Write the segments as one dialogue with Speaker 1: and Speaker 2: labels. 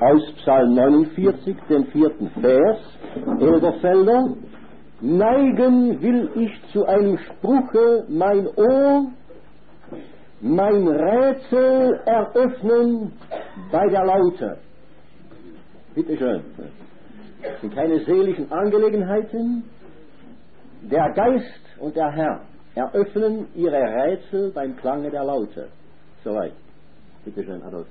Speaker 1: aus Psalm 49, den 4. Vers, Elberfelder: Neigen will ich zu einem Spruche mein Ohr, mein Rätsel eröffnen bei der Laute. Bitte schön. Das sind keine seelischen Angelegenheiten. Der Geist und der Herr eröffnen ihre Rätsel beim Klange der Laute. Soweit. Bitte schön, Adolf.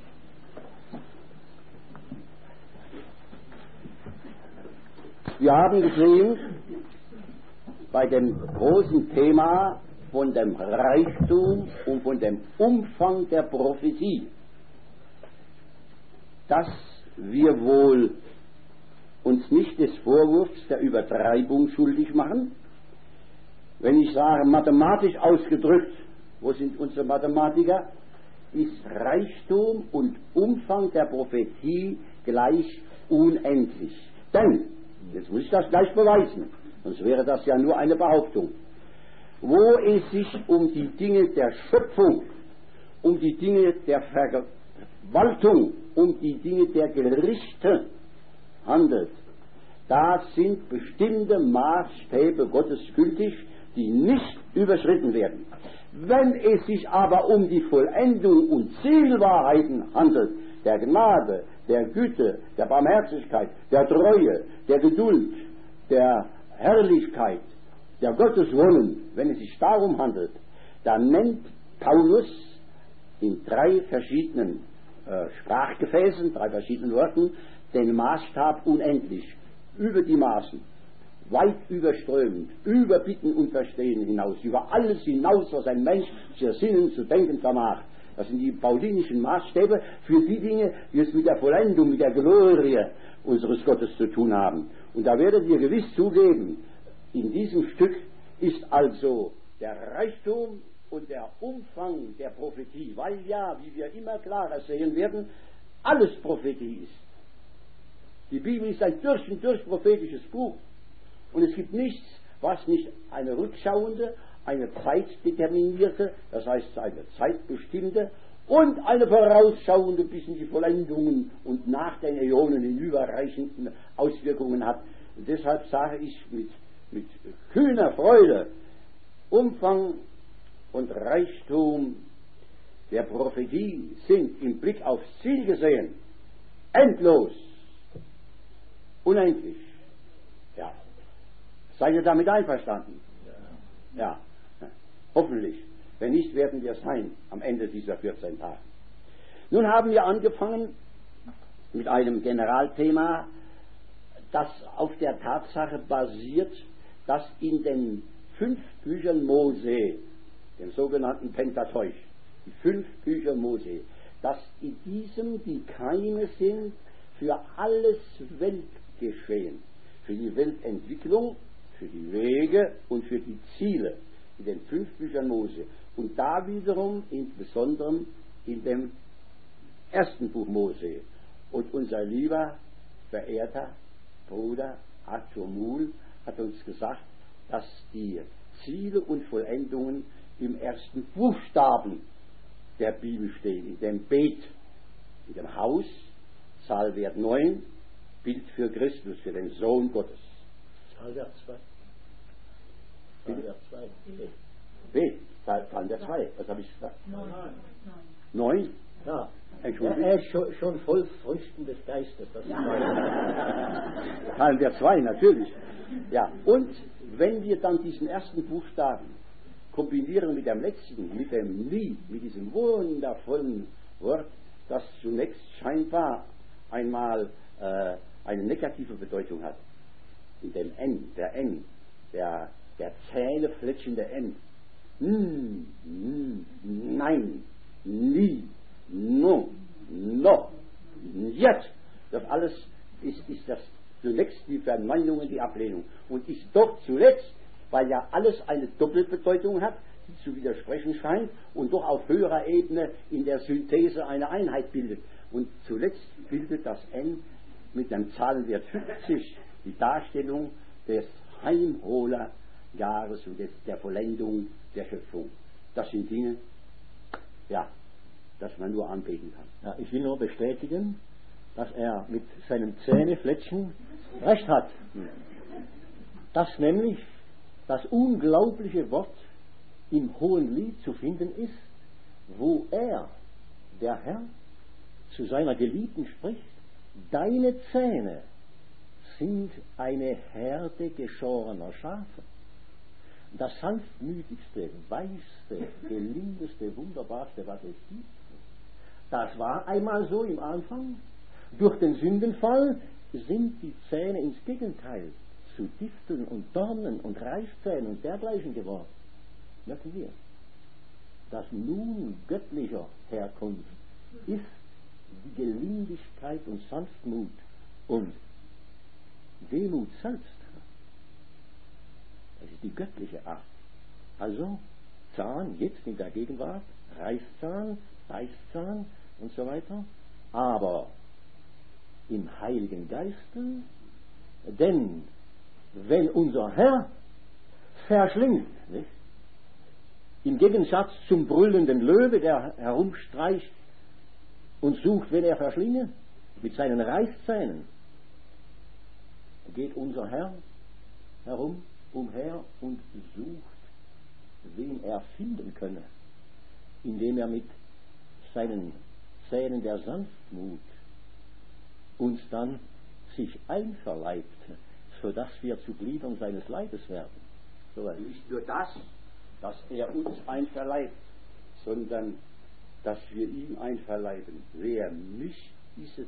Speaker 1: Wir haben gesehen, bei dem großen Thema von dem Reichtum und von dem Umfang der Prophetie, dass wir wohl uns nicht des Vorwurfs der Übertreibung schuldig machen. Wenn ich sage, mathematisch ausgedrückt, wo sind unsere Mathematiker, ist Reichtum und Umfang der Prophetie gleich unendlich. Denn, jetzt muss ich das gleich beweisen, sonst wäre das ja nur eine Behauptung, wo es sich um die Dinge der Schöpfung, um die Dinge der Verwaltung, um die Dinge der Gerichte handelt, da sind bestimmte Maßstäbe Gottes gültig, die nicht überschritten werden. Wenn es sich aber um die Vollendung und Zielwahrheiten handelt, der Gnade, der Güte, der Barmherzigkeit, der Treue, der Geduld, der Herrlichkeit, der Gotteswollen, wenn es sich darum handelt, dann nennt Paulus in 3 verschiedenen Sprachgefäßen, 3 verschiedenen Worten, den Maßstab unendlich, über die Maßen, weit überströmend, über Bitten und Verstehen hinaus, über alles hinaus, was ein Mensch zu ersinnen, zu denken vermag. Das sind die paulinischen Maßstäbe für die Dinge, die es mit der Vollendung, mit der Glorie unseres Gottes zu tun haben. Und da werdet ihr gewiss zugeben, in diesem Stück ist also der Reichtum und der Umfang der Prophetie, weil ja, wie wir immer klarer sehen werden, alles Prophetie ist. Die Bibel ist ein durch und durch prophetisches Buch. Und es gibt nichts, was nicht eine rückschauende, eine zeitdeterminierte, das heißt eine zeitbestimmte und eine vorausschauende bis in die Vollendungen und nach den Äonen hinüberreichenden Auswirkungen hat. Und deshalb sage ich mit kühner Freude, Umfang und Reichtum der Prophetie sind im Blick aufs Ziel gesehen endlos, unendlich. Ja. Seid ihr damit einverstanden? Ja. Hoffentlich. Wenn nicht, werden wir sein am Ende dieser 14 Tage. Nun haben wir angefangen mit einem Generalthema, das auf der Tatsache basiert, dass in den 5 Büchern Mose, dem sogenannten Pentateuch, die 5 Bücher Mose, dass in diesem die Keime sind für alles Weltgeschehen, für die Weltentwicklung, für die Wege und für die Ziele in den 5 Büchern Mose. Und da wiederum insbesondere in dem 1. Buch Mose. Und unser lieber, verehrter Bruder Arthur Muhl hat uns gesagt, dass die Ziele und Vollendungen im ersten Buchstaben der Bibel stehen, in dem Bet, in dem Haus, Zahlwert 9, Bild für Christus, für den Sohn Gottes.
Speaker 2: Zahlwert 2. Zahlwert 2.
Speaker 1: Bet, Zahlwert 2. Was habe ich gesagt? 9?
Speaker 2: Ja. Er ist schon voll Früchten des Geistes. Das
Speaker 1: Zahlwert 2, natürlich. Ja, und wenn wir dann diesen ersten Buchstaben kombinieren mit dem letzten, mit dem Nie, mit diesem wundervollen Wort, das zunächst scheinbar einmal eine negative Bedeutung hat. In dem N, der zähnefletschende N. Nein, nie, no, jetzt. Das alles ist das zunächst die Verneinung und die Ablehnung. Und ist doch zuletzt, weil ja alles eine Doppelbedeutung hat, die zu widersprechen scheint und doch auf höherer Ebene in der Synthese eine Einheit bildet. Und zuletzt bildet das N mit dem Zahlenwert 50 die Darstellung des Heimholerjahres und der Vollendung der Schöpfung. Das sind Dinge, ja, dass man nur anbeten kann.
Speaker 2: Ja, ich will nur bestätigen, dass er mit seinen Zähnefletschen recht hat. Dass nämlich das unglaubliche Wort im Hohenlied zu finden ist, wo er, der Herr, zu seiner Geliebten spricht: Deine Zähne sind eine Herde geschorener Schafe. Das sanftmütigste, weichste, gelindeste, wunderbarste, was es gibt. Das war einmal so im Anfang. Durch den Sündenfall sind die Zähne ins Gegenteil zu Disteln und Dornen und Reißzähnen und dergleichen geworden. Merken wir, dass nun göttlicher Herkunft ist die Gelindigkeit und Sanftmut und Demut selbst. Das ist die göttliche Art. Also Zahn jetzt in der Gegenwart, Reißzahn, Beißzahn und so weiter, aber im Heiligen Geiste, denn wenn unser Herr verschlingt, nicht? Im Gegensatz zum brüllenden Löwe, der herumstreicht und sucht, wen er verschlinge, mit seinen Reißzähnen, geht unser Herr umher und sucht, wen er finden könne, indem er mit seinen Zähnen der Sanftmut uns dann sich einverleibt, sodass wir zu Gliedern seines Leibes werden.
Speaker 1: So, nicht nur das, dass er uns einverleibt, sondern dass wir ihm einverleiben. Wer mich isset,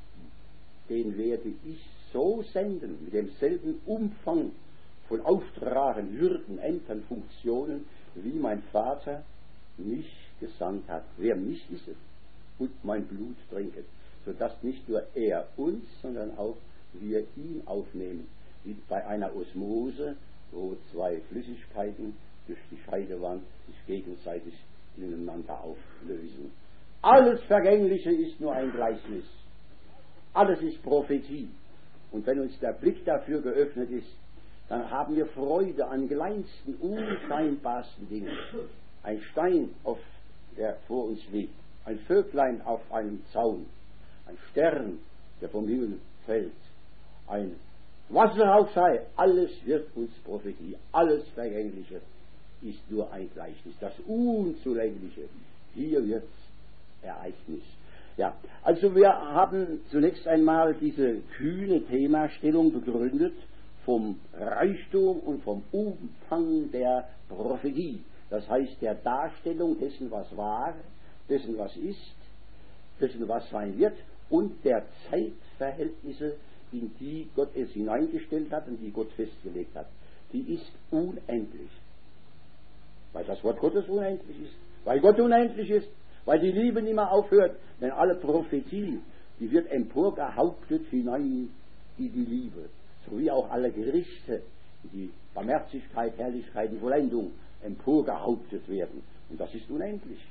Speaker 1: den werde ich so senden, mit demselben Umfang von Auftragen, Würden, Ämtern, Funktionen, wie mein Vater mich gesandt hat. Wer mich isset und mein Blut trinket, sodass nicht nur er uns, sondern auch wir ihn aufnehmen, wie bei einer Osmose, wo zwei Flüssigkeiten durch die Scheidewand sich gegenseitig ineinander auflösen. Alles Vergängliche ist nur ein Gleichnis. Alles ist Prophetie. Und wenn uns der Blick dafür geöffnet ist, dann haben wir Freude an kleinsten, unscheinbarsten Dingen. Ein Stein, der vor uns liegt, ein Vöglein auf einem Zaun, ein Stern, der vom Himmel fällt, ein Wasserhauchschei, alles wird uns Prophetie, alles Vergängliche ist nur ein Gleichnis. Das Unzulängliche, hier wird Ereignis. Ja, also wir haben zunächst einmal diese kühne Themastellung begründet vom Reichtum und vom Umfang der Prophetie. Das heißt der Darstellung dessen, was war, dessen, was ist, dessen, was sein wird und der Zeitverhältnisse, in die Gott es hineingestellt hat und die Gott festgelegt hat. Die ist unendlich. Weil das Wort Gottes unendlich ist, weil Gott unendlich ist, weil die Liebe nicht mehr aufhört, denn alle Prophetie, die wird emporgehauptet hinein in die Liebe, so wie auch alle Gerichte, die Barmherzigkeit, Herrlichkeit und Vollendung emporgehauptet werden. Und das ist unendlich.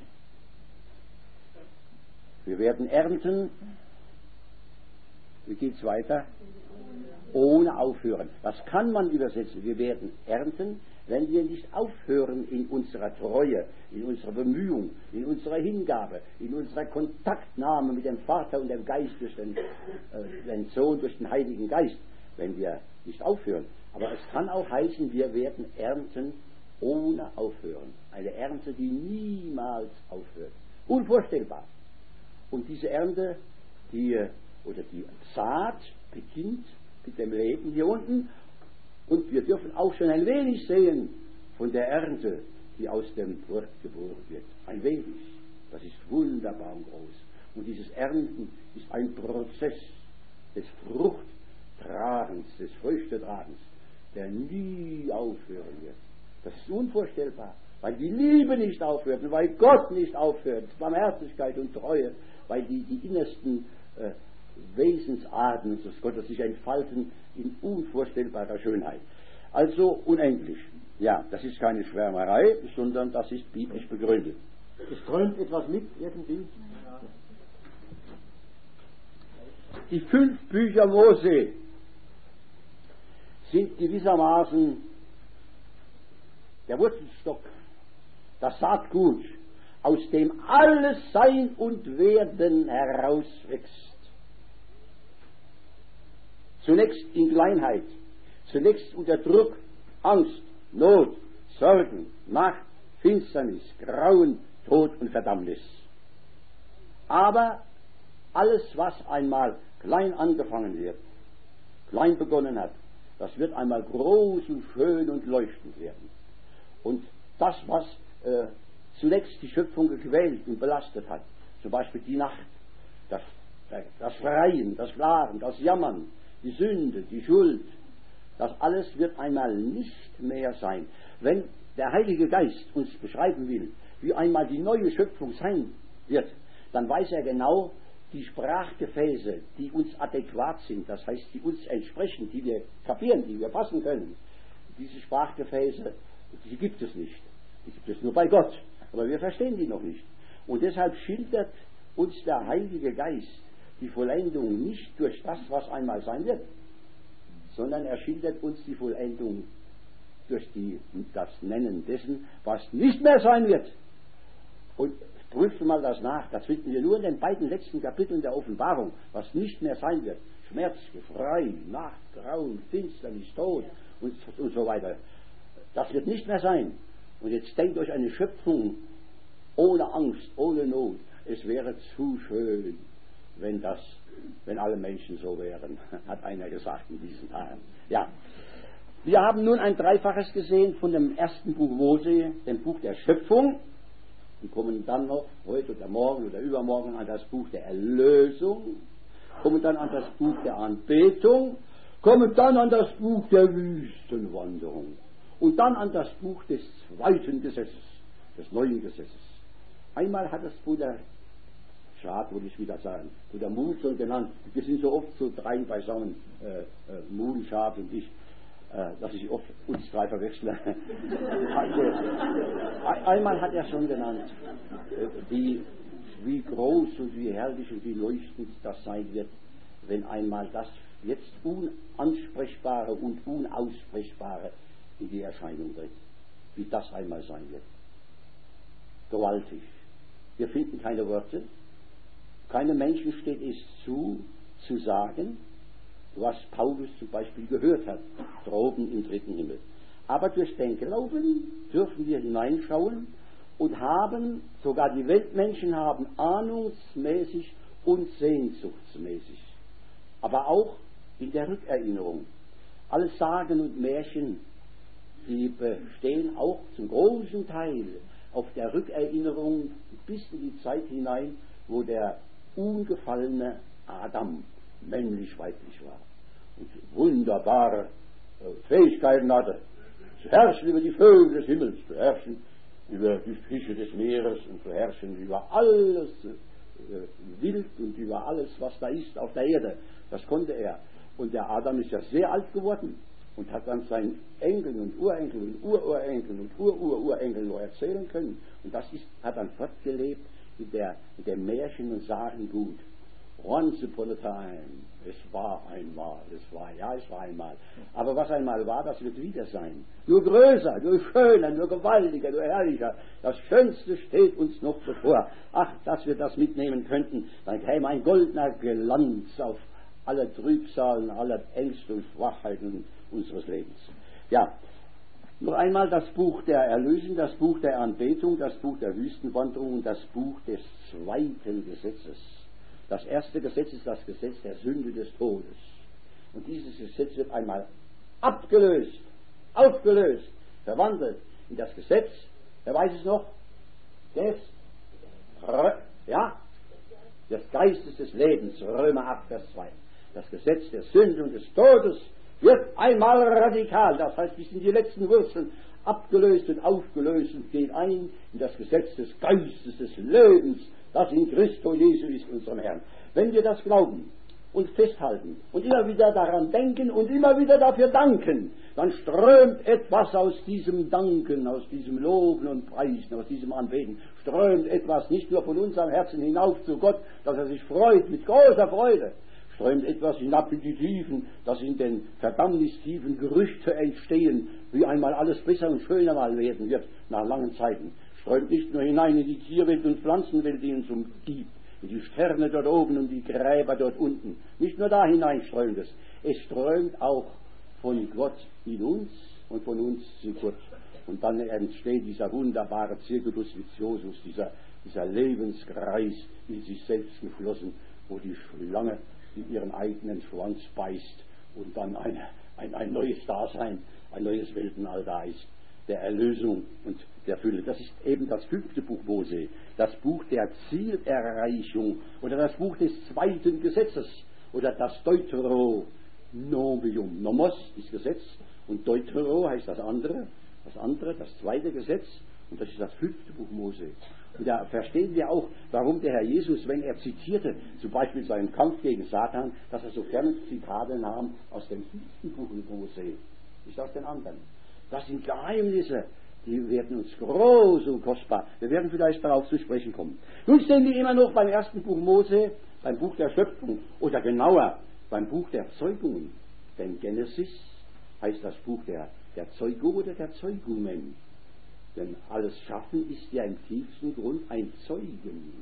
Speaker 1: Wir werden ernten. Wie geht's weiter? Ohne aufhören. Das kann man übersetzen. Wir werden ernten, wenn wir nicht aufhören in unserer Treue, in unserer Bemühung, in unserer Hingabe, in unserer Kontaktnahme mit dem Vater und dem Geist durch den Sohn, durch den Heiligen Geist, wenn wir nicht aufhören. Aber es kann auch heißen, wir werden ernten ohne aufhören. Eine Ernte, die niemals aufhört. Unvorstellbar. Und diese Ernte, die Saat beginnt mit dem Leben hier unten. Und wir dürfen auch schon ein wenig sehen von der Ernte, die aus dem Wort geboren wird. Ein wenig. Das ist wunderbar und groß. Und dieses Ernten ist ein Prozess des Fruchttragens, des Früchtetragens, der nie aufhören wird. Das ist unvorstellbar, weil die Liebe nicht aufhört und weil Gott nicht aufhört, Barmherzigkeit und Treue, weil die innersten Wesensarten des Gottes sich entfalten in unvorstellbarer Schönheit. Also unendlich. Ja, das ist keine Schwärmerei, sondern das ist biblisch begründet. Es träumt etwas mit irgendwie. Die 5 Bücher Mose sind gewissermaßen der Wurzelstock, das Saatgut, aus dem alles Sein und Werden herauswächst. zunächst in Kleinheit, zunächst unter Druck, Angst, Not, Sorgen, Macht, Finsternis, Grauen, Tod und Verdammnis. Aber alles, was einmal klein angefangen wird, klein begonnen hat, das wird einmal groß und schön und leuchtend werden. Und das, was zunächst die Schöpfung gequält und belastet hat, zum Beispiel die Nacht, das Schreien, das Klagen, das Jammern, die Sünde, die Schuld, das alles wird einmal nicht mehr sein. Wenn der Heilige Geist uns beschreiben will, wie einmal die neue Schöpfung sein wird, dann weiß er genau, die Sprachgefäße, die uns adäquat sind, das heißt, die uns entsprechen, die wir kapieren, die wir fassen können, diese Sprachgefäße, die gibt es nicht. Die gibt es nur bei Gott, aber wir verstehen die noch nicht. Und deshalb schildert uns der Heilige Geist die Vollendung nicht durch das, was einmal sein wird, sondern er schildert uns die Vollendung durch das Nennen dessen, was nicht mehr sein wird. Und prüft mal das nach, das finden wir nur in den beiden letzten Kapiteln der Offenbarung, was nicht mehr sein wird. Schmerz, Geschrei, Nacht, Grauen, Finsternis, Tod und so weiter. Das wird nicht mehr sein. Und jetzt denkt euch eine Schöpfung ohne Angst, ohne Not. Es wäre zu schön, wenn alle Menschen so wären, hat einer gesagt in diesen Tagen. Ja. Wir haben nun ein Dreifaches gesehen von dem ersten Buch Mose, dem Buch der Schöpfung. Wir kommen dann noch heute oder morgen oder übermorgen an das Buch der Erlösung, kommen dann an das Buch der Anbetung, kommen dann an das Buch der Wüstenwanderung und dann an das Buch des zweiten Gesetzes, des neuen Gesetzes. Einmal hat es Bruder Schad, würde ich wieder sagen, Bruder Muhl schon genannt. Wir sind so oft so drei beisammen, Muhl, Schad und ich, dass ich oft uns drei verwechsle. Also, einmal hat er schon genannt, wie groß und wie herrlich und wie leuchtend das sein wird, wenn einmal das jetzt Unansprechbare und Unaussprechbare in die Erscheinung tritt. Wie das einmal sein wird. Gewaltig. Wir finden keine Worte. Keinem Menschen steht es zu sagen, was Paulus zum Beispiel gehört hat, droben im dritten Himmel. Aber durch den Glauben dürfen wir hineinschauen und haben, sogar die Weltmenschen haben ahnungsmäßig und sehnsuchtsmäßig, aber auch in der Rückerinnerung. Alle Sagen und Märchen, die bestehen auch zum großen Teil auf der Rückerinnerung bis in die Zeit hinein, wo der ungefallene Adam männlich-weiblich war und wunderbare Fähigkeiten hatte, zu herrschen über die Vögel des Himmels, zu herrschen über die Fische des Meeres und zu herrschen über alles Wild und über alles, was da ist auf der Erde. Das konnte er. Und der Adam ist ja sehr alt geworden und hat dann seinen Enkeln und Urenkeln und Ururenkeln und Ururenkeln nur erzählen können. Und das hat dann fortgelebt in der Märchen- und Sagengut. Once upon a time, es war einmal, es war einmal. Aber was einmal war, das wird wieder sein. Nur größer, nur schöner, nur gewaltiger, nur herrlicher. Das Schönste steht uns noch bevor. Ach, dass wir das mitnehmen könnten, dann käme ein goldener Glanz auf alle Trübsalen, alle Ängste und Schwachheiten unseres Lebens. Ja, noch einmal das Buch der Erlösung, das Buch der Anbetung, das Buch der Wüstenwanderung und das Buch des zweiten Gesetzes. Das erste Gesetz ist das Gesetz der Sünde des Todes. Und dieses Gesetz wird einmal abgelöst, aufgelöst, verwandelt in das Gesetz, wer weiß es noch, des Geistes des Lebens, Römer 8, Vers 2. Das Gesetz der Sünde und des Todes wird einmal radikal, das heißt bis in die letzten Wurzeln, abgelöst und aufgelöst und geht ein in das Gesetz des Geistes des Lebens, das in Christo Jesu ist, unserem Herrn. Wenn wir das glauben und festhalten und immer wieder daran denken und immer wieder dafür danken, dann strömt etwas aus diesem Danken, aus diesem Loben und Preisen, aus diesem Anbeten, strömt etwas nicht nur von unserem Herzen hinauf zu Gott, dass er sich freut mit großer Freude, strömt etwas hinab in die Tiefen, dass in den Verdammnistiefen Gerüchte entstehen, wie einmal alles besser und schöner mal werden wird nach langen Zeiten. Strömt nicht nur hinein in die Tierwelt und Pflanzenwelt, die uns umgibt, wie die Sterne dort oben und die Gräber dort unten. Nicht nur da hinein strömt es. Es strömt auch von Gott in uns und von uns zu Gott. Und dann entsteht dieser wunderbare Circulus viciosus, dieser Lebenskreis in sich selbst geschlossen, wo die Schlange in ihren eigenen Schwanz beißt und dann ein neues Dasein, ein neues Weltenall da ist, der Erlösung und der Fülle. Das ist eben das 5. Buch Mose, das Buch der Zielerreichung oder das Buch des 2. Gesetzes oder das Deuteronomium. Nomos ist Gesetz und Deutero heißt das andere, das 2. Gesetz, und das ist das 5. Buch Mose. Und da verstehen wir auch, warum der Herr Jesus, wenn er zitierte, zum Beispiel seinen Kampf gegen Satan, dass er so gerne Zitate nahm aus dem 5. Buch Mose, nicht aus den anderen. Das sind Geheimnisse, die werden uns groß und kostbar. Wir werden vielleicht darauf zu sprechen kommen. Nun stehen wir immer noch beim 1. Buch Mose, beim Buch der Schöpfung, oder genauer, beim Buch der Zeugungen. Denn Genesis heißt das Buch der Zeugung oder der Zeugungen. Denn alles Schaffen ist ja im tiefsten Grund ein Zeugen.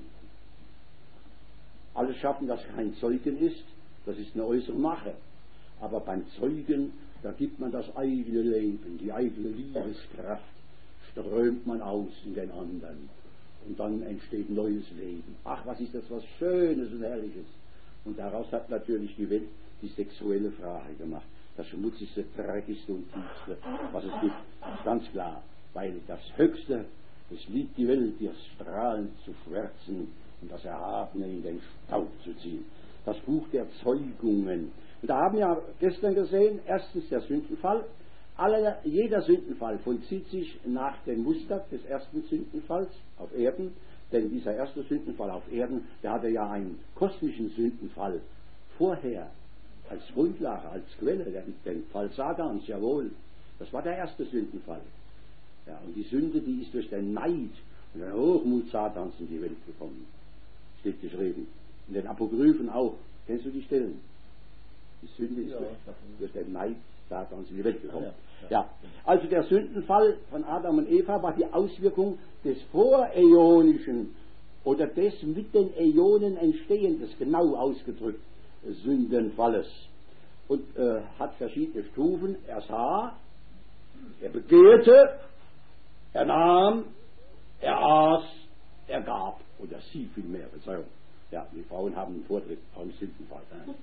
Speaker 1: Alles Schaffen, das kein Zeugen ist, das ist eine äußere Mache. Aber beim Zeugen, da gibt man das eigene Leben, die eigene Liebeskraft, strömt man aus in den anderen. Und dann entsteht neues Leben. Ach, was ist das, was Schönes und Herrliches. Und daraus hat natürlich die Welt die sexuelle Frage gemacht. Das schmutzigste, dreckigste und tiefste, was es gibt. Das ist ganz klar. Weil das Höchste, es liebt die Welt, ihr strahlend zu schwärzen und das Erhabene in den Staub zu ziehen. Das Buch der Zeugungen. Und da haben wir gestern gesehen, erstens der Sündenfall. Jeder Sündenfall vollzieht sich nach dem Muster des ersten Sündenfalls auf Erden. Denn dieser erste Sündenfall auf Erden, der hatte ja einen kosmischen Sündenfall vorher als Grundlage, als Quelle, den Fall Satans, jawohl. Das war der erste Sündenfall. Ja, und die Sünde, die ist durch den Neid und den Hochmut Satans in die Welt gekommen. Steht geschrieben. In den Apokryphen auch. Kennst du die Stellen? Die Sünde ist durch den Neid Satans in die Welt gekommen. Ja. Also der Sündenfall von Adam und Eva war die Auswirkung des voräonischen oder des mit den Äonen entstehendes, genau ausgedrückt, Sündenfalles. Und hat verschiedene Stufen. Er sah, er begehrte, er nahm, er aß, er gab. Oder sie vielmehr, Verzeihung. Ja, die Frauen haben einen Vortritt beim Sündenfall.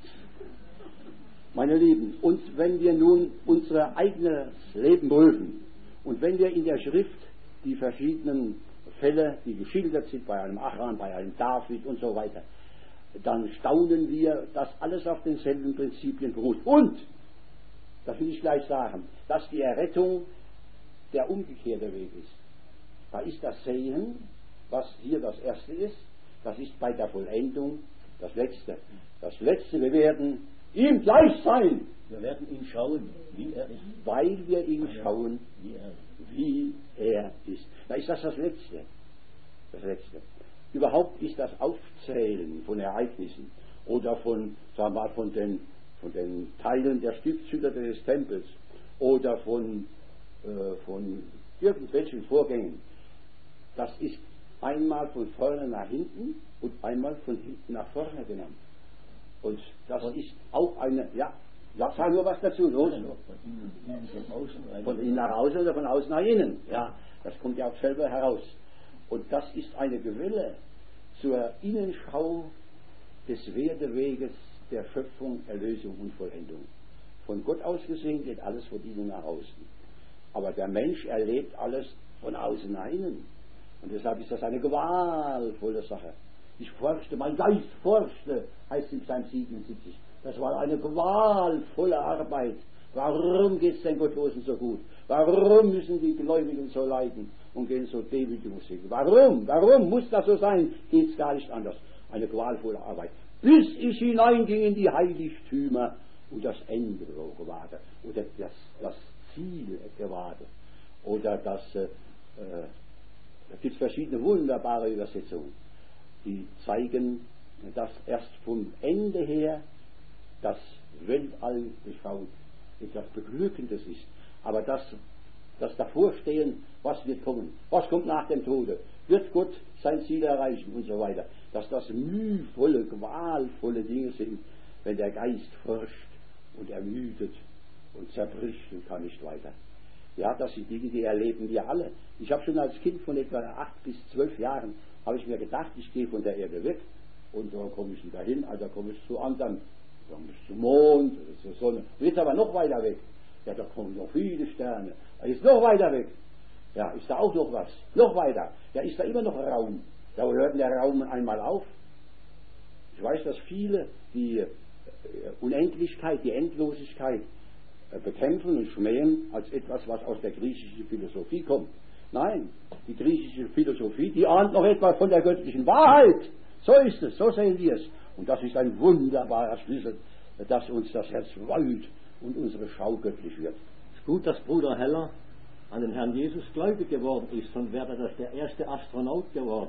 Speaker 1: Meine Lieben, und wenn wir nun unser eigenes Leben prüfen und wenn wir in der Schrift die verschiedenen Fälle, die geschildert sind, bei einem Achan, bei einem David und so weiter, dann staunen wir, dass alles auf denselben Prinzipien beruht. Und, das will ich gleich sagen, dass die Errettung der umgekehrte Weg ist. Da ist das Sehen, was hier das Erste ist, das ist bei der Vollendung das Letzte. Das Letzte, wir werden ihm gleich sein.
Speaker 2: Wir werden ihn schauen, wie er ist.
Speaker 1: Weil wir ihn schauen, wie er ist. Da ist das Letzte. Das Letzte. Überhaupt ist das Aufzählen von Ereignissen oder von den Teilen der Stiftshüter des Tempels oder von irgendwelchen Vorgängen. Das ist einmal von vorne nach hinten und einmal von hinten nach vorne genannt. Und das ist auch eine, sag nur was dazu, los. Von innen nach außen oder von außen nach innen. Ja, das kommt ja auch selber heraus. Und das ist eine Quelle zur Innenschau des Werdeweges der Schöpfung, Erlösung und Vollendung. Von Gott aus gesehen geht alles von innen nach außen. Aber der Mensch erlebt alles von außen nach innen. Und deshalb ist das eine qualvolle Sache. Ich forschte, mein Geist forschte, heißt in Psalm 77. Das war eine qualvolle Arbeit. Warum geht es den Gottlosen so gut? Warum müssen die Gläubigen so leiden und gehen so Demütigungswege? Warum muss das so sein? Geht es gar nicht anders. Eine qualvolle Arbeit. Bis ich hineinging in die Heiligtümer und das Ende gewahrte. Oder das Ziel gewahrte. Oder da gibt es verschiedene wunderbare Übersetzungen, die zeigen, dass erst vom Ende her das Weltall geschaut etwas Beglückendes ist. Aber das das Davorstehen, was wird kommen, was kommt nach dem Tode, wird Gott sein Ziel erreichen und so weiter, dass das mühvolle, qualvolle Dinge sind, wenn der Geist forscht und ermüdet und zerbricht und kann nicht weiter. Ja, das sind Dinge, die erleben wir alle. Ich habe schon als Kind von etwa 8 bis 12 Jahren, habe ich mir gedacht, ich gehe von der Erde weg und dann komme ich wieder hin, also komme ich zu anderen, dann komme ich zum Mond, zur Sonne, jetzt aber noch weiter weg. Ja, da kommen noch viele Sterne, ist noch weiter weg. Ja, ist da auch noch was? Noch weiter. Ja, ist da immer noch Raum. Da hört der Raum einmal auf. Ich weiß, dass viele die Unendlichkeit, die Endlosigkeit bekämpfen und schmähen als etwas, was aus der griechischen Philosophie kommt. Nein, die griechische Philosophie, die ahnt noch etwas von der göttlichen Wahrheit. So ist es, so sehen wir es. Und das ist ein wunderbarer Schlüssel, dass uns das Herz freut und unsere Schau göttlich wird.
Speaker 2: Es ist gut, dass Bruder Heller an den Herrn Jesus gläubig geworden ist, sonst wäre das der erste Astronaut geworden.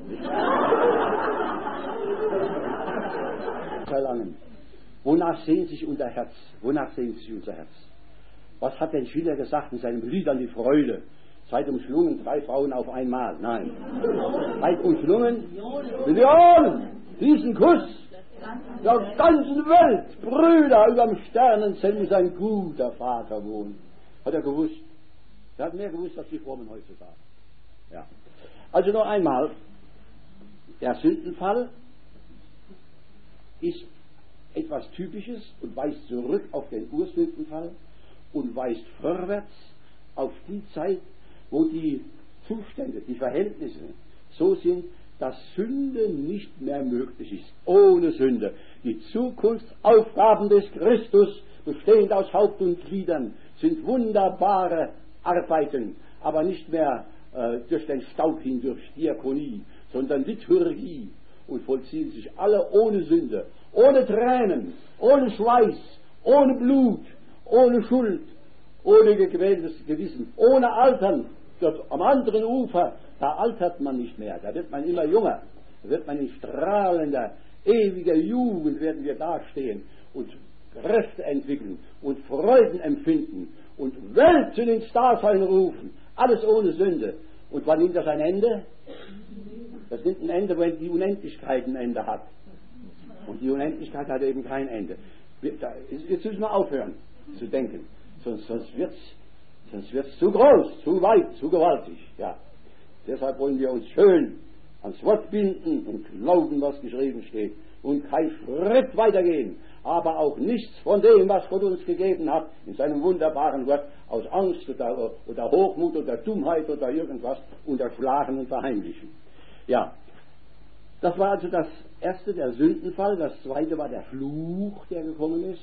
Speaker 1: Verlangen. Wonach sehnt sich unser Herz? Wonach sehnt sich unser Herz? Was hat denn Schiller gesagt in seinem Lied an die Freude? Seid umschlungen 3 Frauen auf einmal. Nein. Seid umschlungen Millionen. Diesen Kuss der ganzen Welt. Brüder, überm Sternenzelt muss ein guter Vater wohnen. Hat er gewusst? Er hat mehr gewusst als die Frommen heutzutage. Ja. Also noch einmal, der Sündenfall ist etwas Typisches und weist zurück auf den Ursündenfall und weist vorwärts auf die Zeit, wo die Zustände, die Verhältnisse so sind, dass Sünde nicht mehr möglich ist. Ohne Sünde. Die Zukunftsaufgaben des Christus, bestehend aus Haupt und Gliedern, sind wunderbare Arbeiten, aber nicht mehr durch den Staub hindurch, Diakonie, sondern Liturgie, und vollziehen sich alle ohne Sünde, ohne Tränen, ohne Schweiß, ohne Blut, ohne Schuld, ohne gequältes Gewissen, ohne Altern. Dort am anderen Ufer, da altert man nicht mehr, da wird man immer junger, da wird man in strahlender, ewiger Jugend werden wir dastehen und Kräfte entwickeln und Freuden empfinden und Welten ins Dasein rufen, alles ohne Sünde. Und wann nimmt das ein Ende? Das nimmt ein Ende, wenn die Unendlichkeit ein Ende hat. Und die Unendlichkeit hat eben kein Ende. Jetzt müssen wir aufhören zu denken, sonst wird es zu groß, zu weit, zu gewaltig. Ja. Deshalb wollen wir uns schön ans Wort binden und glauben, was geschrieben steht, und kein Schritt weitergehen, aber auch nichts von dem, was Gott uns gegeben hat, in seinem wunderbaren Wort, aus Angst oder Hochmut oder Dummheit oder irgendwas unterschlagen und verheimlichen. Ja, das war also das erste, der Sündenfall. Das zweite war der Fluch, der gekommen ist.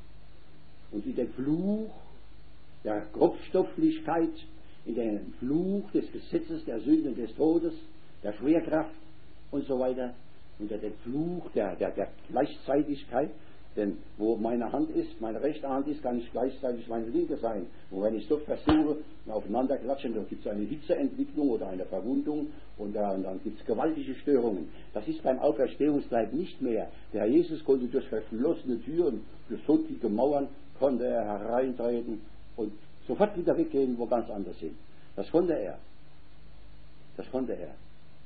Speaker 1: Und in den Fluch der Grobstofflichkeit, in den Fluch des Gesetzes, der Sünde und des Todes, der Schwerkraft und so weiter, unter den Fluch der Gleichzeitigkeit. Denn wo meine Hand ist, meine rechte Hand ist, kann nicht gleichzeitig meine linke sein. Und wenn ich so versuche, aufeinander klatschen, dann gibt es eine Hitzeentwicklung oder eine Verwundung und dann gibt es gewaltige Störungen. Das ist beim Auferstehungsleib nicht mehr. Der Herr Jesus konnte durch verschlossene Türen, durch so dicke Mauern, konnte er hereintreten und sofort wieder weggehen, wo ganz anders sind. Das konnte er. Das konnte er.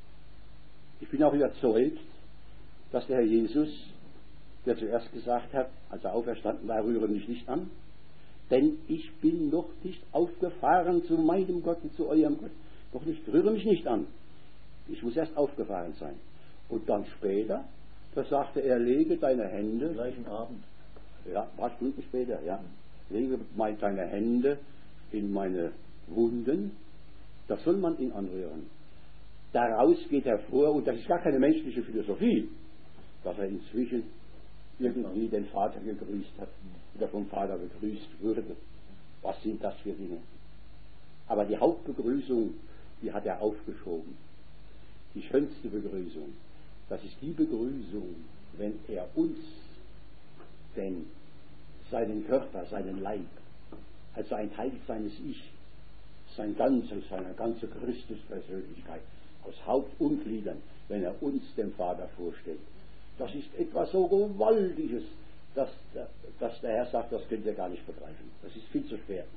Speaker 1: Ich bin auch überzeugt, dass der Herr Jesus, der zuerst gesagt hat, als er auferstanden war, rühre mich nicht an, denn ich bin noch nicht aufgefahren zu meinem Gott und zu eurem Gott. Noch nicht, rühre mich nicht an. Ich muss erst aufgefahren sein. Und dann später, da sagte er, lege deine Hände,
Speaker 2: gleichen Abend,
Speaker 1: ja, ein paar Stunden später, ja, lege deine Hände in meine Wunden, das soll man ihn anrühren. Daraus geht hervor, und das ist gar keine menschliche Philosophie, dass er inzwischen irgendwie den Vater gegrüßt hat oder vom Vater begrüßt wurde. Was sind das für Dinge? Aber die Hauptbegrüßung, die hat er aufgeschoben. Die schönste Begrüßung, das ist die Begrüßung, wenn er uns, denn seinen Körper, seinen Leib, also ein Teil seines Ich, seine ganze Christuspersönlichkeit, aus Haupt und Gliedern, wenn er uns dem Vater vorstellt. Das ist etwas so Gewaltiges, dass der Herr sagt, das könnt ihr gar nicht begreifen. Das ist viel zu schwer.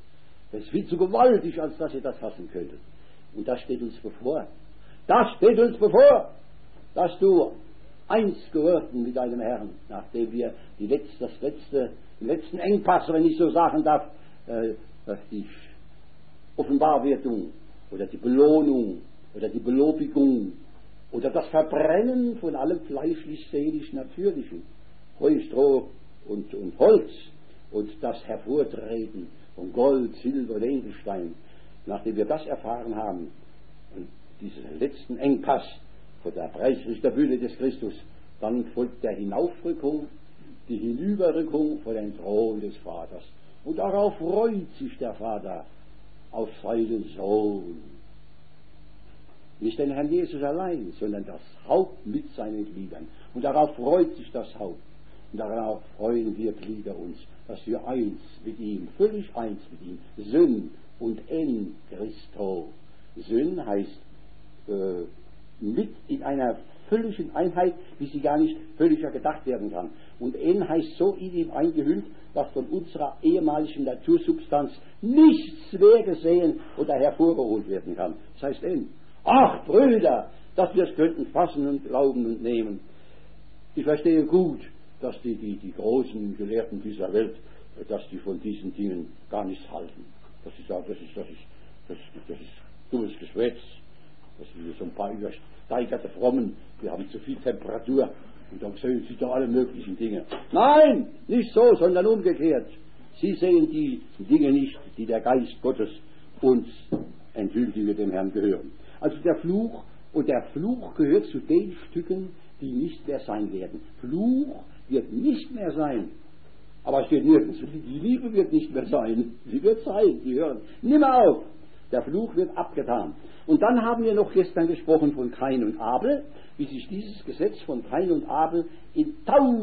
Speaker 1: Das ist viel zu gewaltig, als dass ihr das fassen könntet. Und das steht uns bevor. Das steht uns bevor, dass du eins geworden mit deinem Herrn, nachdem wir den letzten Engpass, wenn ich so sagen darf, die Offenbarwerdung oder die Belohnung oder die Belobigung oder das Verbrennen von allem fleischlich-seelisch-natürlichen, Heu, Stroh und Holz und das Hervortreten von Gold, Silber und Edelstein, nachdem wir das erfahren haben und diesen letzten Engpass vor der Preisrichterbühne des Christus, dann folgt der Hinaufrückung, die Hinüberrückung vor den Thron des Vaters. Und darauf freut sich der Vater, auf seinen Sohn. Nicht den Herrn Jesus allein, sondern das Haupt mit seinen Gliedern. Und darauf freut sich das Haupt. Und darauf freuen wir Glieder uns, dass wir eins mit ihm, völlig eins mit ihm, Syn und en Christo. Syn heißt mit in einer völligen Einheit, wie sie gar nicht völliger gedacht werden kann. Und en heißt so in ihm eingehüllt, dass von unserer ehemaligen Natursubstanz nichts mehr gesehen oder hervorgeholt werden kann. Das heißt en. Ach, Brüder, dass wir es könnten fassen und glauben und nehmen. Ich verstehe gut, dass die großen Gelehrten dieser Welt, dass die von diesen Dingen gar nichts halten. Das ist dummes Geschwätz. Das sind so ein paar übersteigerte Frommen, die haben zu viel Temperatur und dann sehen sie doch alle möglichen Dinge. Nein, nicht so, sondern umgekehrt. Sie sehen die Dinge nicht, die der Geist Gottes uns enthüllt, die wir dem Herrn gehören. Also der Fluch, und der Fluch gehört zu den Stücken, die nicht mehr sein werden. Fluch wird nicht mehr sein. Aber es steht nirgends, die Liebe wird nicht mehr sein. Sie wird sein, Sie hören. Nimmer auf. Der Fluch wird abgetan. Und dann haben wir noch gestern gesprochen von Kain und Abel, wie sich dieses Gesetz von Kain und Abel in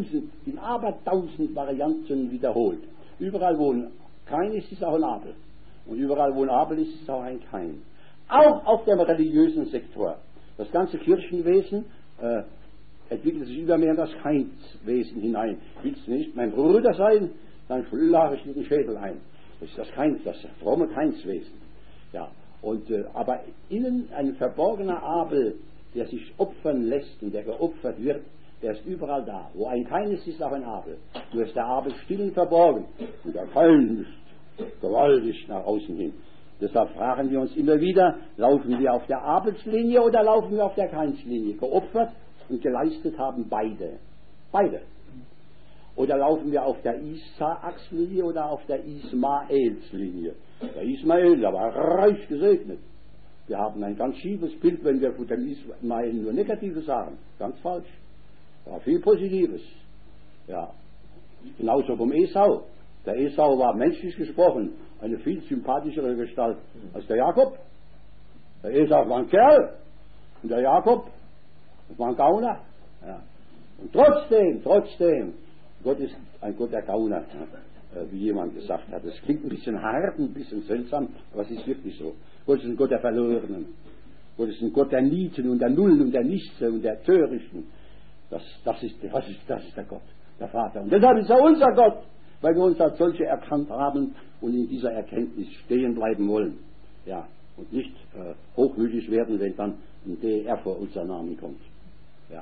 Speaker 1: abertausend Varianten wiederholt. Überall wo ein Kain ist, ist auch ein Abel. Und überall wo ein Abel ist, ist auch ein Kain. Auch auf dem religiösen Sektor. Das ganze Kirchenwesen entwickelt sich immer mehr in das Kainswesen hinein. Willst du nicht mein Bruder sein, dann schlage ich dir den Schädel ein. Das ist das fromme Kainswesen. Ja, aber innen ein verborgener Abel, der sich opfern lässt und der geopfert wird, der ist überall da. Wo ein Kain ist, ist auch ein Abel. Nur ist der Abel still und verborgen. Und der Kain ist gewaltig nach außen hin. Deshalb fragen wir uns immer wieder, laufen wir auf der Abelslinie oder laufen wir auf der Kainslinie? Geopfert und geleistet haben beide. Beide. Oder laufen wir auf der Isaaks-Linie oder auf der Ismaels-Linie? Der Ismael, der war reich gesegnet. Wir haben ein ganz schiefes Bild, wenn wir von dem Ismael nur Negatives sagen. Ganz falsch. War viel Positives. Ja. Genauso vom Esau. Der Esau war menschlich gesprochen eine viel sympathischere Gestalt als der Jakob. Der Esau war ein Kerl und der Jakob war ein Gauner. Ja. Und trotzdem, Gott ist ein Gott der Gauner, wie jemand gesagt hat. Das klingt ein bisschen hart, ein bisschen seltsam, aber es ist wirklich so. Gott ist ein Gott der Verlorenen. Gott ist ein Gott der Nieten und der Nullen und der Nichts und der Törichten. Das ist der Gott, der Vater. Und deshalb ist er unser Gott, weil wir uns als solche erkannt haben und in dieser Erkenntnis stehen bleiben wollen. Ja, und nicht hochmütig werden, wenn dann ein DR vor unser Namen kommt. Ja.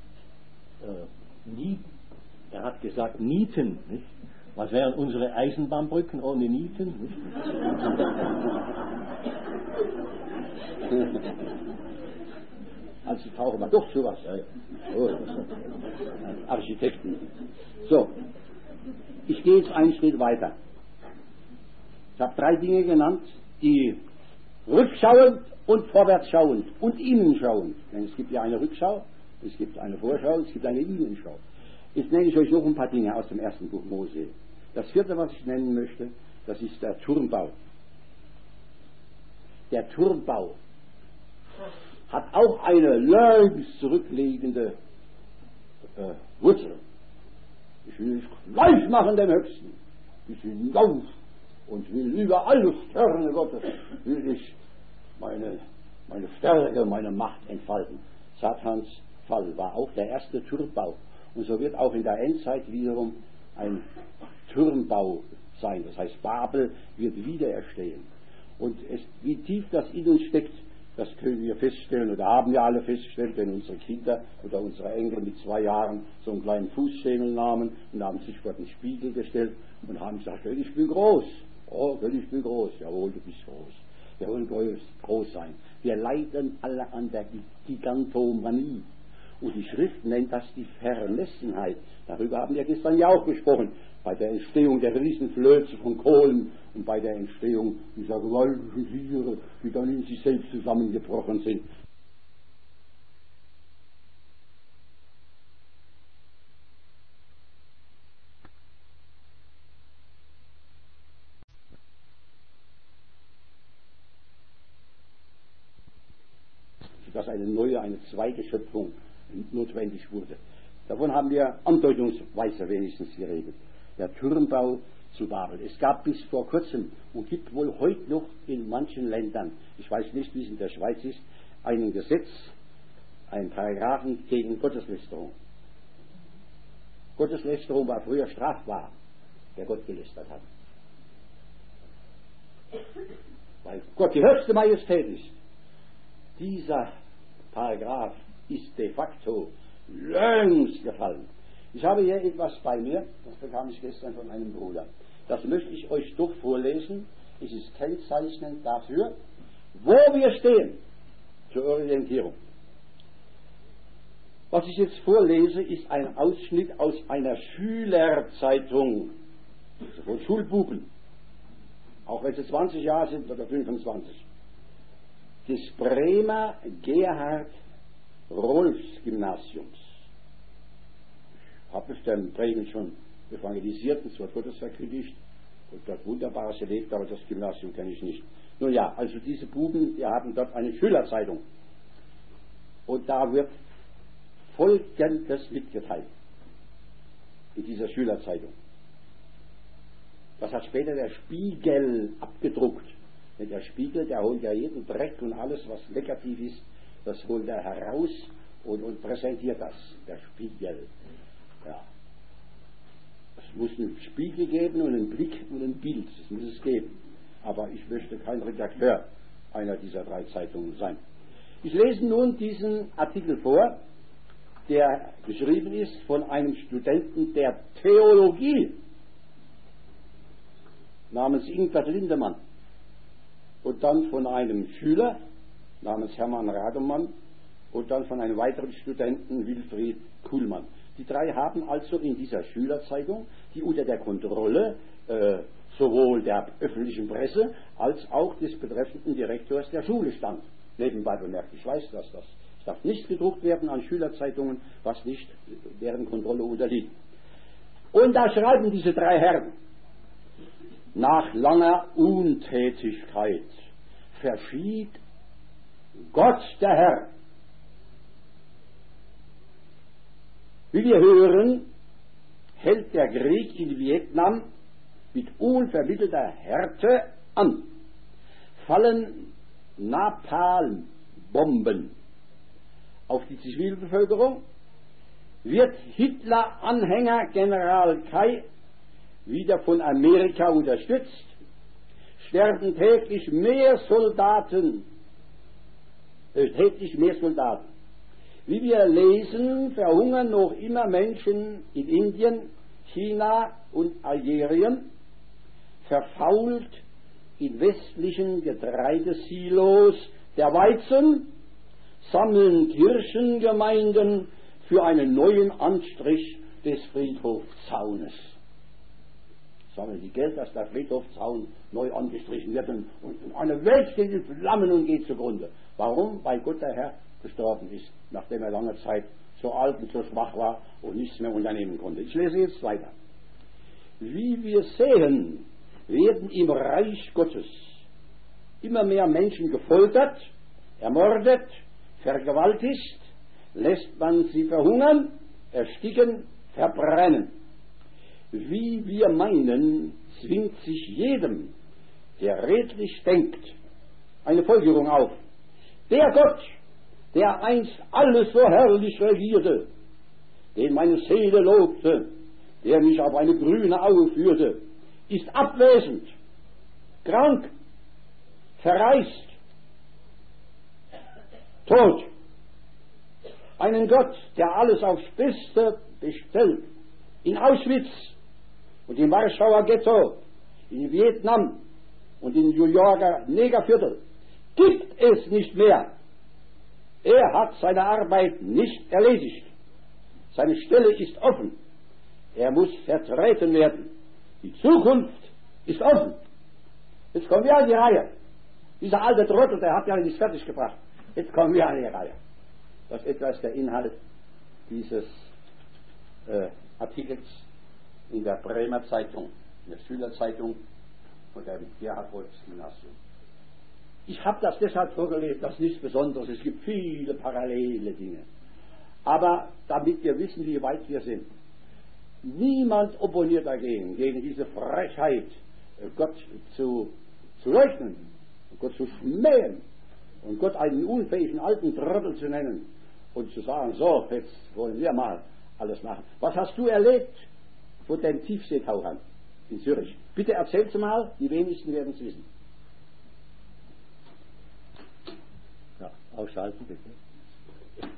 Speaker 2: Er hat gesagt Nieten, nicht? Was wären unsere Eisenbahnbrücken ohne Nieten? Nicht?
Speaker 1: Also brauchen wir doch sowas. Ja. Oh, Architekten. So, ich gehe jetzt einen Schritt weiter. Ich habe 3 Dinge genannt, die rückschauend und vorwärtsschauend und innenschauend. Denn es gibt ja eine Rückschau, es gibt eine Vorschau, es gibt eine Innenschau. Jetzt nenne ich euch noch ein paar Dinge aus dem ersten Buch Mose. Das 4., was ich nennen möchte, das ist der Turmbau. Der Turmbau hat auch eine längst zurückliegende Wurzel. Ich will mich gleich machen dem Höchsten. Ich will hinauf und will über alle Sterne Gottes will ich meine Stärke, meine Macht entfalten. Satans Fall war auch der erste Turmbau. Und so wird auch in der Endzeit wiederum ein Turmbau sein. Das heißt, Babel wird wiedererstehen. Und wie tief das in uns steckt, das können wir feststellen oder haben wir alle festgestellt, wenn unsere Kinder oder unsere Enkel mit 2 Jahren so einen kleinen Fußschemel nahmen und haben sich vor den Spiegel gestellt und haben gesagt, ich bin groß. Oh, ich bin groß. Jawohl, du bist groß. Wir wollen groß sein. Wir leiden alle an der Gigantomanie. Und die Schrift nennt das die Vermessenheit. Darüber haben wir gestern ja auch gesprochen. Bei der Entstehung der Riesenflöze von Kohlen und bei der Entstehung dieser gewaltigen Tiere, die dann in sich selbst zusammengebrochen sind. Dass eine neue, eine zweite Schöpfung notwendig wurde. Davon haben wir andeutungsweise wenigstens geredet. Der Turmbau zu Babel. Es gab bis vor kurzem und gibt wohl heute noch in manchen Ländern, ich weiß nicht, wie es in der Schweiz ist, ein Gesetz, einen Paragraphen gegen Gotteslästerung. Gotteslästerung war früher strafbar, wer Gott gelästert hat. Weil Gott die höchste Majestät ist. Dieser Paragraph ist de facto längst gefallen. Ich habe hier etwas bei mir, das bekam ich gestern von einem Bruder. Das möchte ich euch doch vorlesen. Es ist kennzeichnend dafür, wo wir stehen, zur Orientierung. Was ich jetzt vorlese, ist ein Ausschnitt aus einer Schülerzeitung, also von Schulbuben, auch wenn sie 20 Jahre sind oder 25. Des Bremer Gerhard Rolfs Gymnasiums. Ich habe es in Bremen schon evangelisiert, und zwar Gottes verkündigt und dort Wunderbares erlebt, aber das Gymnasium kenne ich nicht. Nun ja, also diese Buben, die haben dort eine Schülerzeitung. Und da wird Folgendes mitgeteilt in dieser Schülerzeitung. Das hat später der Spiegel abgedruckt. Denn der Spiegel, der holt ja jeden Dreck und alles, was negativ ist, das holt er heraus und präsentiert das, der Spiegel. Ja. Es muss einen Spiegel geben und einen Blick und ein Bild, das muss es geben. Aber ich möchte kein Redakteur einer dieser 3 Zeitungen sein. Ich lese nun diesen Artikel vor, der geschrieben ist von einem Studenten der Theologie namens Ingbert Lindemann. Und dann von einem Schüler namens Hermann Rademann und dann von einem weiteren Studenten Wilfried Kuhlmann. Die 3 haben also in dieser Schülerzeitung, die unter der Kontrolle sowohl der öffentlichen Presse als auch des betreffenden Direktors der Schule stand. Nebenbei bemerkt, ich weiß, dass das darf nicht gedruckt werden an Schülerzeitungen, was nicht deren Kontrolle unterliegt. Und da schreiben diese 3 Herren: Nach langer Untätigkeit verschied Gott der Herr. Wie wir hören, hält der Krieg in Vietnam mit unvermittelter Härte an. Fallen Napalmbomben auf die Zivilbevölkerung, wird Hitler-Anhänger General Kai wieder von Amerika unterstützt, sterben täglich mehr Soldaten. Wie wir lesen, verhungern noch immer Menschen in Indien, China und Algerien, verfault in westlichen Getreidesilos der Weizen, sammeln Kirchengemeinden für einen neuen Anstrich des Friedhofzaunes. Sammeln die Geld, dass der Friedhofzaun neu angestrichen wird und eine Welt steht in Flammen und geht zugrunde. Warum? Weil Gott der Herr gestorben ist, nachdem er lange Zeit so alt und so schwach war und nichts mehr unternehmen konnte. Ich lese jetzt weiter. Wie wir sehen, werden im Reich Gottes immer mehr Menschen gefoltert, ermordet, vergewaltigt, lässt man sie verhungern, ersticken, verbrennen. Wie wir meinen, zwingt sich jedem, der redlich denkt, eine Folgerung auf. Der Gott, der einst alles so herrlich regierte, den meine Seele lobte, der mich auf eine grüne Aue führte, ist abwesend, krank, verreist, tot. Einen Gott, der alles aufs Beste bestellt, in Auschwitz und im Warschauer Ghetto, in Vietnam und in New Yorker Negerviertel, gibt es nicht mehr. Er hat seine Arbeit nicht erledigt. Seine Stelle ist offen. Er muss vertreten werden. Die Zukunft ist offen. Jetzt kommen wir an die Reihe. Dieser alte Trottel, der hat ja nichts fertig gebracht. Jetzt kommen wir an die Reihe. Das ist etwas der Inhalt dieses Artikels in der Bremer Zeitung, in der Schülerzeitung von der Gerhard-Wolfs-Gymnasium. Ich habe das deshalb vorgelesen, das ist nichts Besonderes, es gibt viele parallele Dinge. Aber damit wir wissen, wie weit wir sind. Niemand opponiert dagegen, gegen diese Frechheit, Gott zu leugnen, Gott zu schmähen und Gott einen unfähigen alten Trottel zu nennen und zu sagen, so, jetzt wollen wir mal alles machen. Was hast du erlebt von den Tiefseetauchern in Zürich? Bitte erzähl's mal, die wenigsten werden es wissen.
Speaker 2: Ja, ausschalten bitte.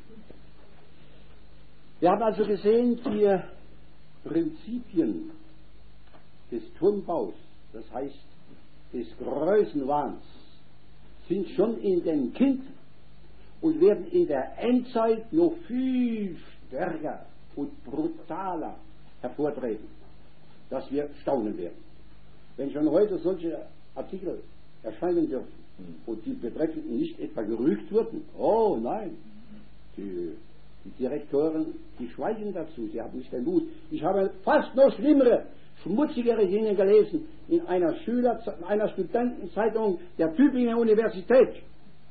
Speaker 1: Wir haben also gesehen, die Prinzipien des Turmbaus, das heißt des Größenwahns, sind schon in den Kindern und werden in der Endzeit noch viel stärker und brutaler hervortreten, dass wir staunen werden. Wenn schon heute solche Artikel erscheinen dürfen und die Betreffenden nicht etwa gerügt wurden, oh nein, die Direktoren, die schweigen dazu, sie haben nicht den Mut. Ich habe fast noch schlimmere, schmutzigere Dinge gelesen in einer Studentenzeitung der Tübinger Universität.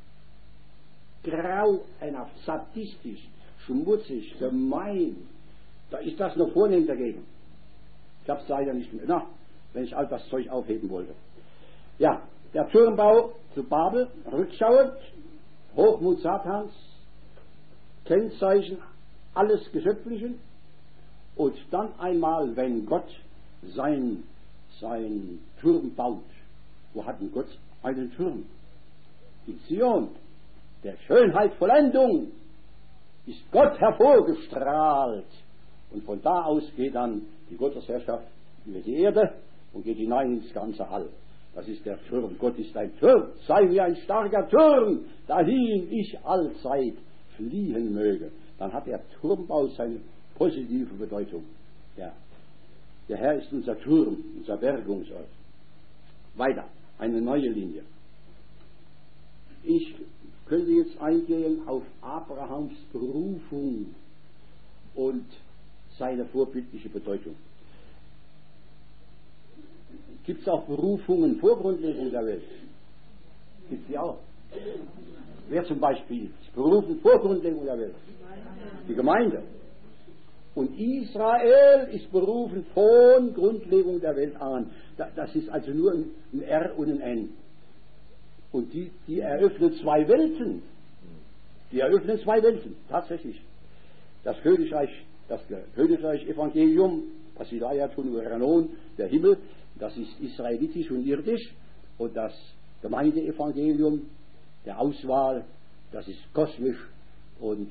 Speaker 1: Grauenhaft, sadistisch, schmutzig, gemein. Da ist das noch vornehm dagegen. Ich habe es leider nicht mehr. Na, wenn ich all das Zeug aufheben wollte. Ja, der Turmbau zu Babel, rückschauend, Hochmut Satans, Kennzeichen alles Geschöpflichen, und dann einmal, wenn Gott sein Turm baut. Wo hat denn Gott einen Turm? In Zion, der Schönheit Vollendung, ist Gott hervorgestrahlt. Und von da aus geht dann die Gottesherrschaft über die Erde und geht hinein ins ganze All. Das ist der Turm. Gott ist ein Turm. Sei mir ein starker Turm, dahin ich allzeit fliehen möge. Dann hat der Turmbau seine positive Bedeutung. Ja. Der Herr ist unser Turm, unser Bergungsort. Weiter, eine neue Linie. Ich könnte jetzt eingehen auf Abrahams Berufung und seine vorbildliche Bedeutung. Gibt es auch Berufungen vor Grundlegung der Welt? Gibt es die auch? Wer zum Beispiel ist berufen vor Grundlegung der Welt? Die Gemeinde. Und Israel ist berufen von Grundlegung der Welt an. Das ist also nur ein R und ein N. Und die eröffnen zwei Welten. Die eröffnen zwei Welten, tatsächlich. Das Königreich-Evangelium, Pasidayatun Uranon, der Himmel, das ist israelitisch und irdisch. Und das Gemeindeevangelium, der Auswahl, das ist kosmisch und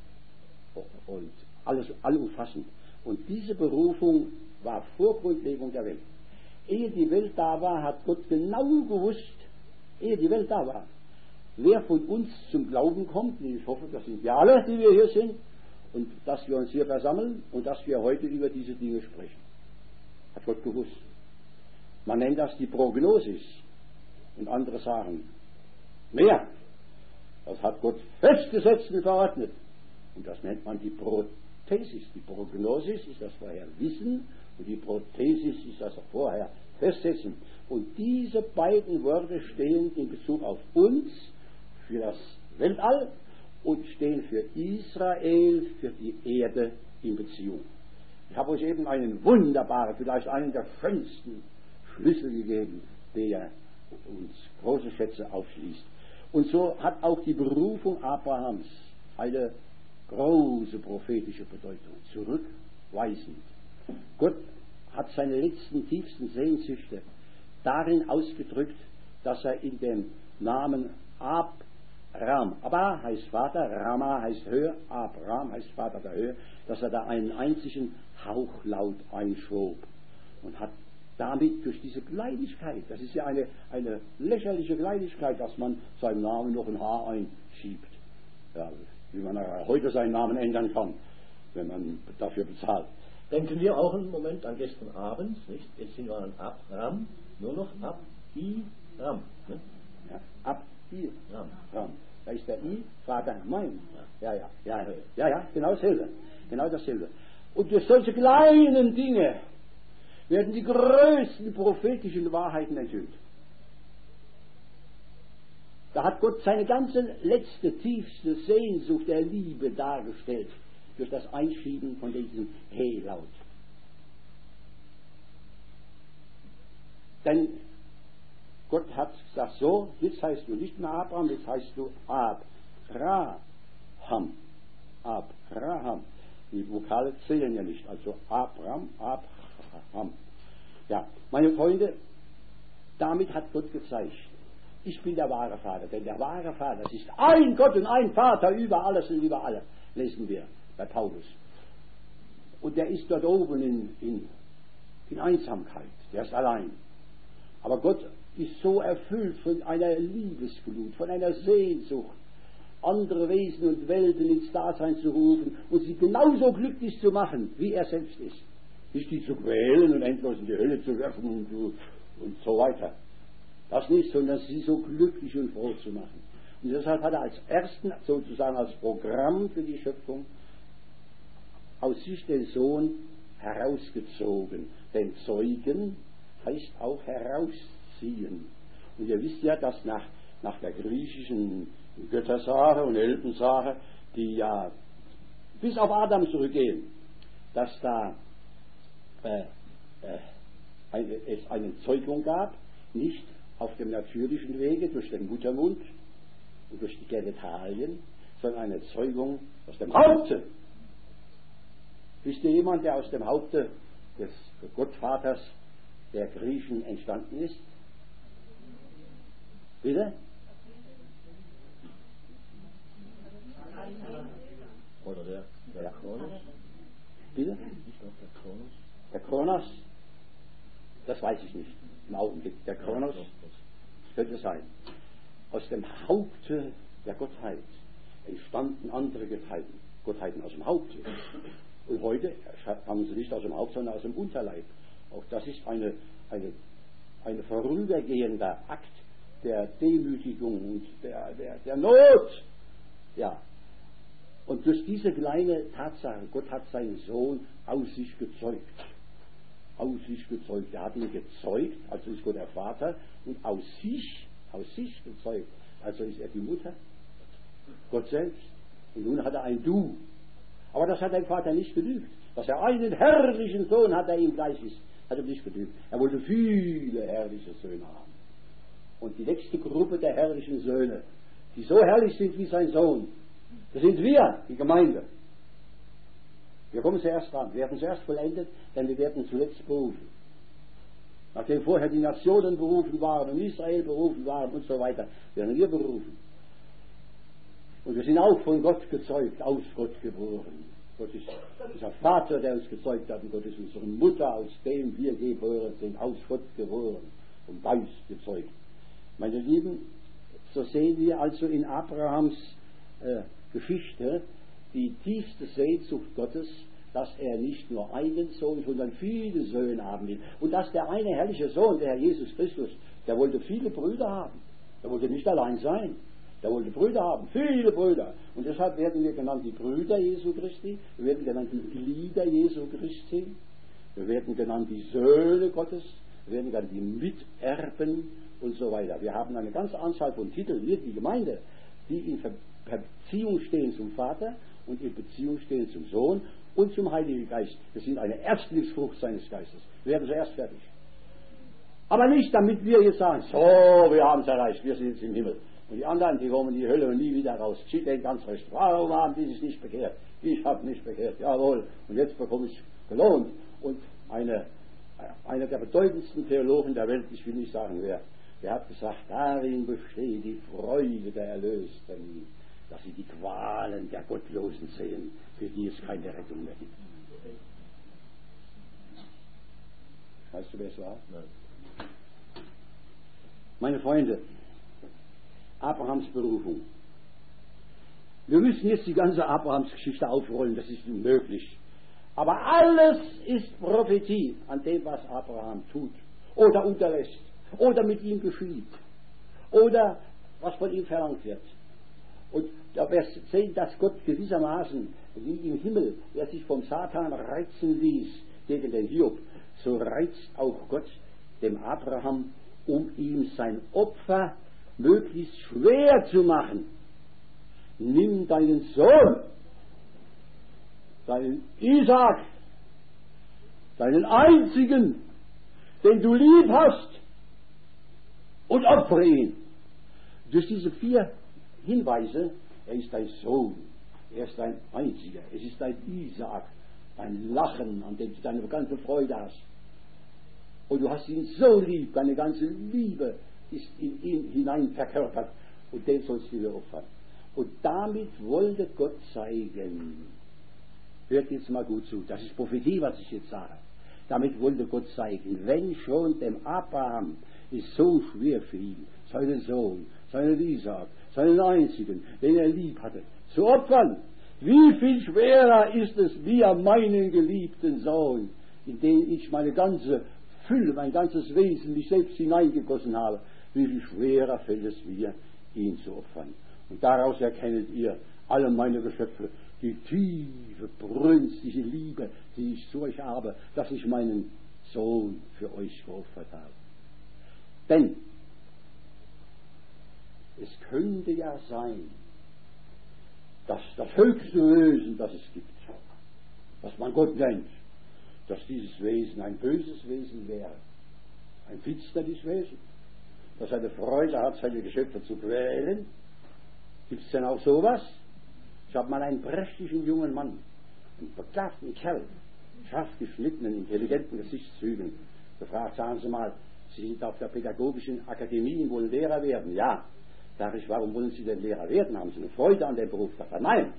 Speaker 1: alles allumfassend. Und diese Berufung war vor Grundlegung der Welt. Ehe die Welt da war, hat Gott genau gewusst, ehe die Welt da war, wer von uns zum Glauben kommt. Ich hoffe, das sind wir alle, die wir hier sind, und dass wir uns hier versammeln und dass wir heute über diese Dinge sprechen. Hat Gott gewusst. Man nennt das die Prognosis. Und andere sagen, mehr. Das hat Gott festgesetzt und verordnet. Und das nennt man die Prothesis. Die Prognosis ist das Vorherwissen und die Prothesis ist das vorher Festsetzen. Und diese beiden Worte stehen in Bezug auf uns für das Weltall und stehen für Israel, für die Erde in Beziehung. Ich habe euch eben einen wunderbaren, vielleicht einen der schönsten Schlüssel gegeben, der uns große Schätze aufschließt. Und so hat auch die Berufung Abrahams eine große prophetische Bedeutung, zurückweisend. Gott hat seine letzten, tiefsten Sehnsüchte darin ausgedrückt, dass er in dem Namen Abram, Abba heißt Vater, Rama heißt Höhe, Abram heißt Vater der Höhe, dass er da einen einzigen Hauchlaut einschwob und hat damit durch diese Kleinigkeit, das ist ja eine lächerliche Kleinigkeit, dass man seinem Namen noch ein Haar einschiebt, ja, wie man heute seinen Namen ändern kann, wenn man dafür bezahlt.
Speaker 2: Denken wir auch einen Moment an gestern Abend, nicht? Jetzt sind wir an Abram, nur noch Ab-I-Ram. Ne?
Speaker 1: Ja, Ab-I-Ram. Da ist der I, Vater mein. Ja, genau dasselbe. Genau dasselbe. Und durch solche kleinen Dinge werden die größten prophetischen Wahrheiten enthüllt. Da hat Gott seine ganze letzte, tiefste Sehnsucht der Liebe dargestellt, durch das Einschieben von diesem He-Laut. Denn Gott hat gesagt, so, jetzt heißt du nicht mehr Abraham, jetzt heißt du Abraham. Abraham. Die Vokale zählen ja nicht, also Abraham. Ja, meine Freunde, damit hat Gott gezeigt, ich bin der wahre Vater, denn der wahre Vater, das ist ein Gott und ein Vater über alles und über alle, lesen wir bei Paulus. Und der ist dort oben in Einsamkeit, der ist allein. Aber Gott ist so erfüllt von einer Liebesglut, von einer Sehnsucht, andere Wesen und Welten ins Dasein zu rufen und sie genauso glücklich zu machen, wie er selbst ist. Nicht die zu quälen und endlos in die Hölle zu werfen und so weiter. Das nicht, sondern sie so glücklich und froh zu machen. Und deshalb hat er als ersten, sozusagen als Programm für die Schöpfung, aus sich den Sohn herausgezogen. Denn Zeugen heißt auch herausziehen. Und ihr wisst ja, dass nach der griechischen Göttersache und Heldensache, die ja bis auf Adam zurückgehen, dass da es eine Zeugung gab, nicht auf dem natürlichen Wege durch den Muttermund und durch die Genitalien, sondern eine Zeugung aus dem Haupte. Wisst ihr jemand, der aus dem Haupte des Gottvaters der Griechen entstanden ist? Bitte?
Speaker 2: Oder der Kronos?
Speaker 1: Bitte?
Speaker 2: Ich glaube der Kronos.
Speaker 1: Der Kronos? Das weiß ich nicht im Augenblick. Der Kronos, das könnte sein. Aus dem Haupte der Gottheit entstanden andere Gottheiten aus dem Haupt. Und heute haben sie nicht aus dem Haupt, sondern aus dem Unterleib. Auch das ist eine vorübergehender Akt der Demütigung und der Not. Ja. Und durch diese kleine Tatsache, Gott hat seinen Sohn aus sich gezeugt. Aus sich gezeugt. Er hat ihn gezeugt, also ist Gott der Vater, und aus sich gezeugt. Also ist er die Mutter, Gott selbst. Und nun hat er ein Du. Aber das hat dein Vater nicht genügt. Dass er einen herrlichen Sohn hat, der ihm gleich ist, hat ihm nicht genügt. Er wollte viele herrliche Söhne haben. Und die nächste Gruppe der herrlichen Söhne, die so herrlich sind wie sein Sohn, das sind wir, die Gemeinde. Wir kommen zuerst dran. Wir werden zuerst vollendet, denn wir werden zuletzt berufen. Nachdem vorher die Nationen berufen waren und Israel berufen waren und so weiter, werden wir berufen. Und wir sind auch von Gott gezeugt, aus Gott geboren. Gott ist dieser Vater, der uns gezeugt hat, und Gott ist unsere Mutter, aus dem wir geboren sind, aus Gott geboren und Geist gezeugt. Meine Lieben, so sehen wir also in Abrahams Geschichte die tiefste Sehnsucht Gottes, dass er nicht nur einen Sohn, sondern viele Söhne haben will. Und dass der eine herrliche Sohn, der Herr Jesus Christus, der wollte viele Brüder haben. Der wollte nicht allein sein. Der wollte Brüder haben, viele Brüder. Und deshalb werden wir genannt die Brüder Jesu Christi, wir werden genannt die Glieder Jesu Christi, wir werden genannt die Söhne Gottes, wir werden genannt die Miterben und so weiter. Wir haben eine ganze Anzahl von Titeln, wir, die Gemeinde, die in Beziehung stehen zum Vater und in Beziehung stehen zum Sohn und zum Heiligen Geist. Wir sind eine Erstlingsfrucht seines Geistes. Wir werden zuerst fertig. Aber nicht, damit wir jetzt sagen, so, wir haben es erreicht, wir sind jetzt im Himmel. Und die anderen, die kommen in die Hölle und nie wieder raus. Schied den ganz recht. Warum haben die sich nicht bekehrt? Ich habe mich bekehrt. Jawohl. Und jetzt bekomme ich gelohnt. Und eine einer der bedeutendsten Theologen der Welt, ich will nicht sagen wer, der hat gesagt, darin besteht die Freude der Erlösten, dass sie die Qualen der Gottlosen sehen, für die es keine Rettung mehr gibt. Weißt du, wer es war? Nein. Meine Freunde, Abrahams Berufung. Wir müssen jetzt die ganze Abrahams-Geschichte aufrollen, das ist unmöglich. Aber alles ist Prophetie an dem, was Abraham tut oder unterlässt oder mit ihm geschieht oder was von ihm verlangt wird. Und da wir sehen, dass Gott gewissermaßen wie im Himmel, der sich vom Satan reizen ließ gegen den Hiob, so reizt auch Gott dem Abraham, um ihm sein Opfer möglichst schwer zu machen. Nimm deinen Sohn, deinen Isaak, deinen einzigen, den du lieb hast, und opfere ihn. Durch diese 4 Hinweise, er ist dein Sohn, er ist dein einziger, es ist dein Isaak, dein Lachen, an dem du deine ganze Freude hast. Und du hast ihn so lieb, deine ganze Liebe ist in ihn hinein verkörpert, und den sollst du dir opfern. Und damit wollte Gott zeigen, hört jetzt mal gut zu, das ist Prophetie, was ich jetzt sage. Damit wollte Gott zeigen, wenn schon dem Abraham es so schwer fiel, seinen Sohn, seinen Isaak, seinen einzigen, den er lieb hatte, zu opfern, wie viel schwerer ist es mir, meinen geliebten Sohn, in den ich meine ganze Fülle, mein ganzes Wesen, mich selbst hineingegossen habe, wie viel schwerer fällt es mir, ihn zu opfern. Und daraus erkennt ihr, alle meine Geschöpfe, die tiefe, brünstige Liebe, die ich zu euch habe, dass ich meinen Sohn für euch geopfert habe. Denn es könnte ja sein, dass das höchste Wesen, das es gibt, was man Gott nennt, dass dieses Wesen ein böses Wesen wäre, ein Finsterniswesen, das eine Freude hat, seine Geschöpfe zu quälen. Gibt es denn auch sowas? Ich habe mal einen prächtigen jungen Mann, einen begabten Kerl, scharf geschnittenen, intelligenten Gesichtszügen, gefragt, sagen Sie mal, Sie sind auf der Pädagogischen Akademie und wollen Lehrer werden? Ja. Sag ich, warum wollen Sie denn Lehrer werden? Haben Sie eine Freude an dem Beruf? Sagt er, nein.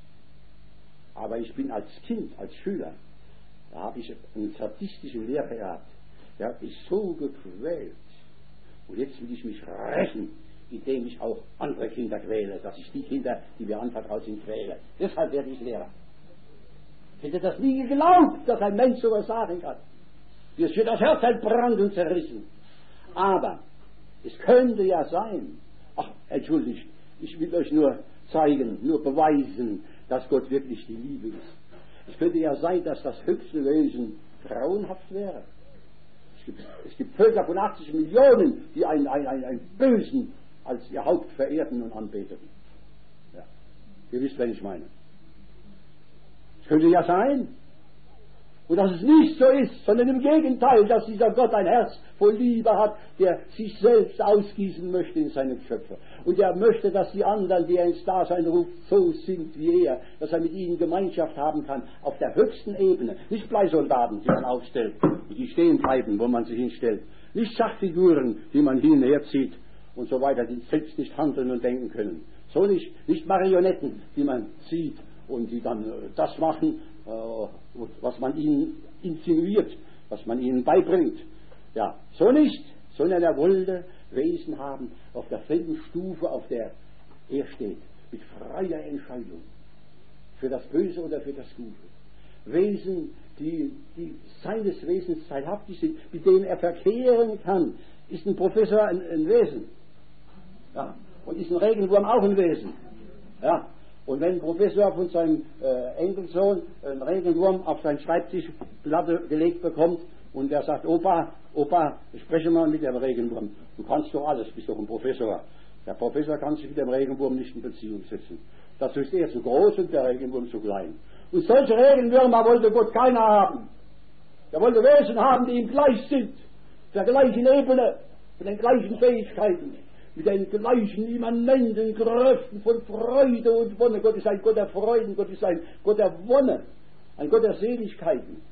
Speaker 1: Aber ich bin als Kind, als Schüler, da habe ich einen sadistischen Lehrer gehabt. Der hat mich so gequält. Und jetzt will ich mich rächen, indem ich auch andere Kinder quäle, dass ich die Kinder, die mir anvertraut sind, quäle. Deshalb werde ich Lehrer. Ich hätte das nie geglaubt, dass ein Mensch sowas sagen kann. Mir ist für das Herz entbrannt und zerrissen. Aber es könnte ja sein, ach, entschuldigt, ich will euch nur zeigen, nur beweisen, dass Gott wirklich die Liebe ist. Es könnte ja sein, dass das höchste Wesen grauenhaft wäre. Es gibt Völker von 80 Millionen, die einen Bösen als ihr Haupt verehrten und anbeten. Ja. Ihr wisst, wen ich meine. Es könnte ja sein. Und dass es nicht so ist, sondern im Gegenteil, dass dieser Gott ein Herz voll Liebe hat, der sich selbst ausgießen möchte in seine Geschöpfe. Und er möchte, dass die anderen, die er ins Dasein ruft, so sind wie er, dass er mit ihnen Gemeinschaft haben kann, auf der höchsten Ebene. Nicht Bleisoldaten, die man aufstellt, die stehen bleiben, wo man sie hinstellt. Nicht Schachfiguren, die man hin und her zieht und so weiter, die selbst nicht handeln und denken können. So nicht Marionetten, die man sieht und die dann das machen, was man ihnen insinuiert, was man ihnen beibringt. Ja, so nicht, sondern er wollte Wesen haben auf derselben Stufe, auf der er steht, mit freier Entscheidung für das Böse oder für das Gute. Wesen, die seines Wesens teilhaftig sind, mit denen er verkehren kann. Ist ein Professor ein Wesen? Ja. Und ist ein Regenwurm auch ein Wesen? Ja. Und wenn ein Professor von seinem Enkelsohn einen Regenwurm auf seine Schreibtischplatte gelegt bekommt und der sagt, Opa, spreche mal mit dem Regenwurm. Du kannst doch alles, bist doch ein Professor. Der Professor kann sich mit dem Regenwurm nicht in Beziehung setzen. Dazu ist er zu groß und der Regenwurm zu klein. Und solche Regenwürmer wollte Gott keiner haben. Er wollte Wesen haben, die ihm gleich sind, auf der gleichen Ebene, mit den gleichen Fähigkeiten, mit den gleichen immanenten Kräften von Freude und Wonne. Gott ist ein Gott der Freuden, Gott ist ein Gott der Wonne, ein Gott der Seligkeiten.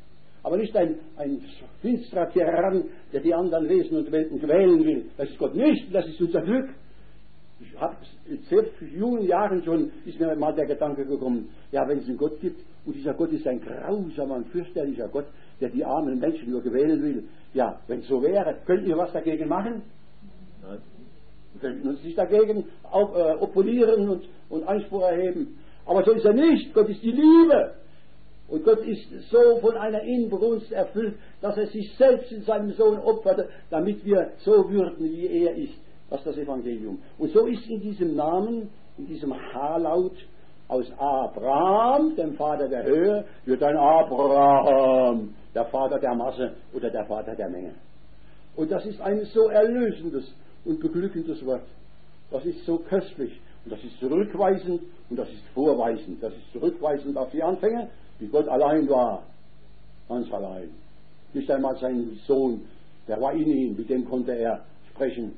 Speaker 1: aber nicht ein finsterer Tyrann, der die anderen Wesen und Welten quälen will. Das ist Gott nicht, das ist unser Glück. Ich habe in sehr jungen Jahren schon, ist mir mal der Gedanke gekommen, ja, wenn es einen Gott gibt, und dieser Gott ist ein grausamer und fürchterlicher Gott, der die armen Menschen nur quälen will, ja, wenn es so wäre, könnten wir was dagegen machen? Nein. Wir könnten uns nicht dagegen oppolieren und Anspruch erheben. Aber so ist er nicht. Gott ist die Liebe. Und Gott ist so von einer Inbrunst erfüllt, dass er sich selbst in seinem Sohn opferte, damit wir so würden, wie er ist. Das ist das Evangelium. Und so ist in diesem Namen, in diesem H-Laut, aus Abraham, dem Vater der Höhe, wird ein Abraham, der Vater der Masse oder der Vater der Menge. Und das ist ein so erlösendes und beglückendes Wort. Das ist so köstlich. Und das ist zurückweisend und das ist vorweisend. Das ist zurückweisend auf die Anfänge, wie Gott allein war. Ganz allein. Nicht einmal sein Sohn, der war in ihm, mit dem konnte er sprechen.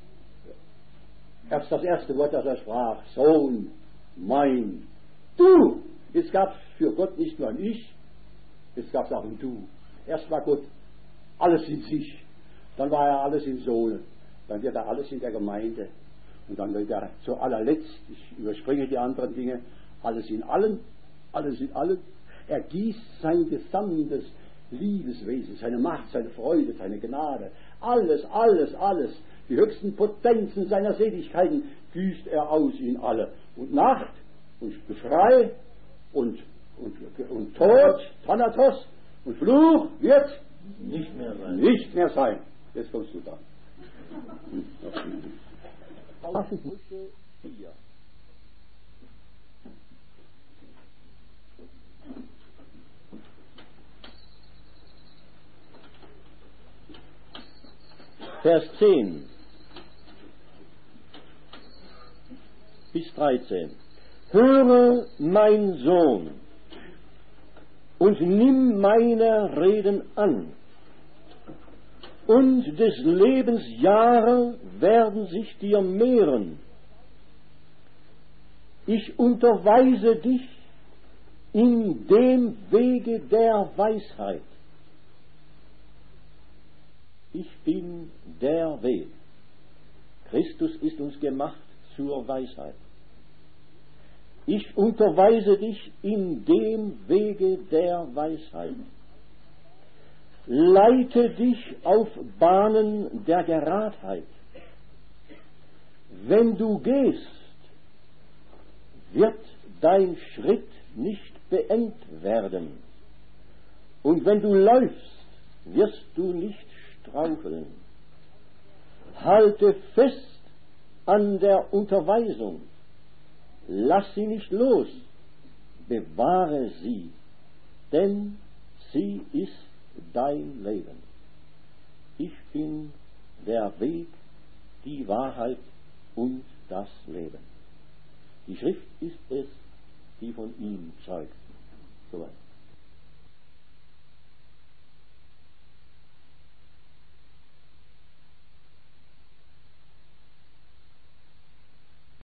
Speaker 1: Erst das erste Wort, das er sprach, Sohn, mein, du. Jetzt gab es für Gott nicht nur ein Ich, jetzt gab es auch ein Du. Erst war Gott alles in sich, dann war er alles im Sohn, dann wird er alles in der Gemeinde und dann wird er zu allerletzt, ich überspringe die anderen Dinge, alles in allen, alles in allen. Er gießt sein gesamtes Liebeswesen, seine Macht, seine Freude, seine Gnade, alles, alles, alles, die höchsten Potenzen seiner Seligkeiten gießt er aus in alle. Und Nacht und Geschrei und Tod, Thanatos und Fluch wird nicht mehr sein. Nicht mehr sein. Jetzt kommst du da.
Speaker 2: Das ist
Speaker 1: 4.
Speaker 2: Vers 10 bis 13. Höre, mein Sohn, und nimm meine Reden an, und des Lebens Jahre werden sich dir mehren. Ich unterweise dich in dem Wege der Weisheit. Ich bin der Weg. Christus ist uns gemacht zur Weisheit. Ich unterweise dich in dem Wege der Weisheit. Leite dich auf Bahnen der Geradheit. Wenn du gehst, wird dein Schritt nicht beengt werden. Und wenn du läufst, wirst du nicht straucheln. Halte fest an der Unterweisung. Lass sie nicht los. Bewahre sie, denn sie ist dein Leben. Ich bin der Weg, die Wahrheit und das Leben. Die Schrift ist es, die von ihm zeugt. Soweit.